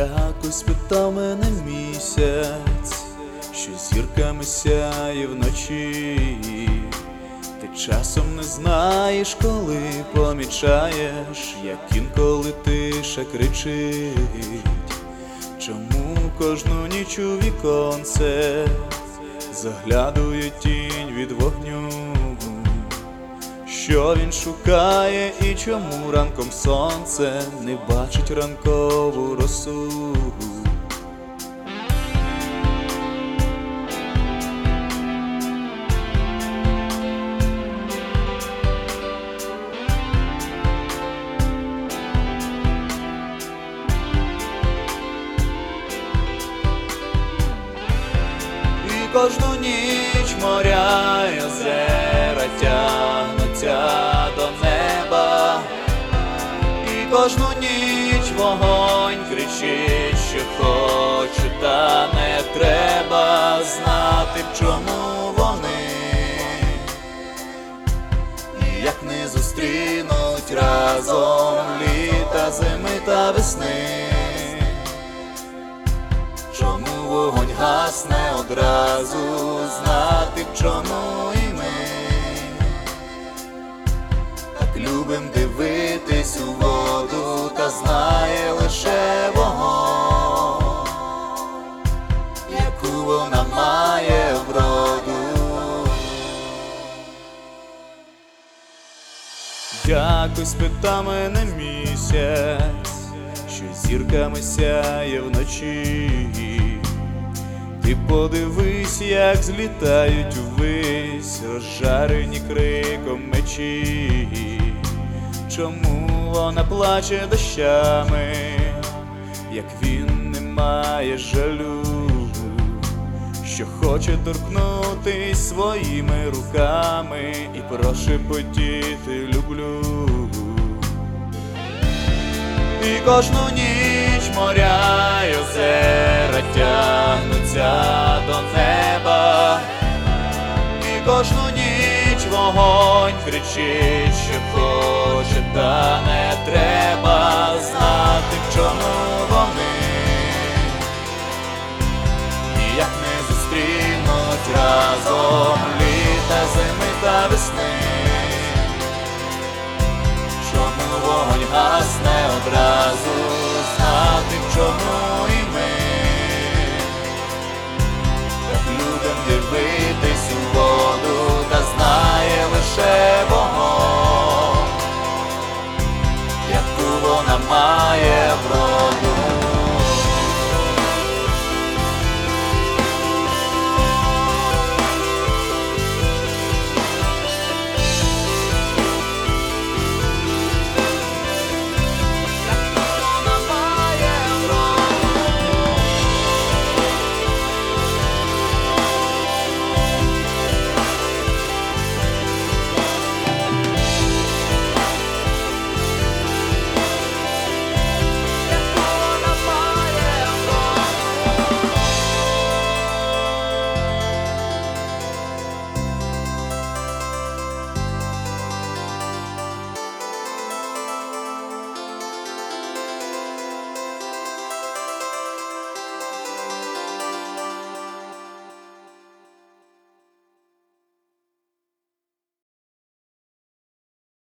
Якось питав мене місяць, що зірками сяє вночі. Ти часом не знаєш, коли помічаєш, як інколи тиша кричить. Чому кожну ніч у віконце заглядує тінь від вогню? Що він шукає і чому ранком сонце не бачить ранкову росу? І кожну ніч моря й озера тягнуться до неба, і кожну ніч вогонь кричить, що хоче, та не треба знати, в чому вони, і як не зустрінуть разом літа, зими та весни. Чому вогонь гасне одразу, знати, в чому і ми так любим дивитись у воду, та знає лише вогонь, яку вона має вроду. Якось питав мене місяць, що зірками сяє вночі. Ти подивись, як злітають увись розжарені криком мечі. Чому вона плаче дощами, як він не має жалю, що хоче торкнутись своїми руками і прошепотіти люблю. І кожну ніч моря й озера тягнуться до неба, і кожну ніч вогонь кричить, що хоче, та не треба знати, в чому вони, і як не зустрінуть разом літа, зими та весни. Чому вогонь гасне одразу, знати, в чому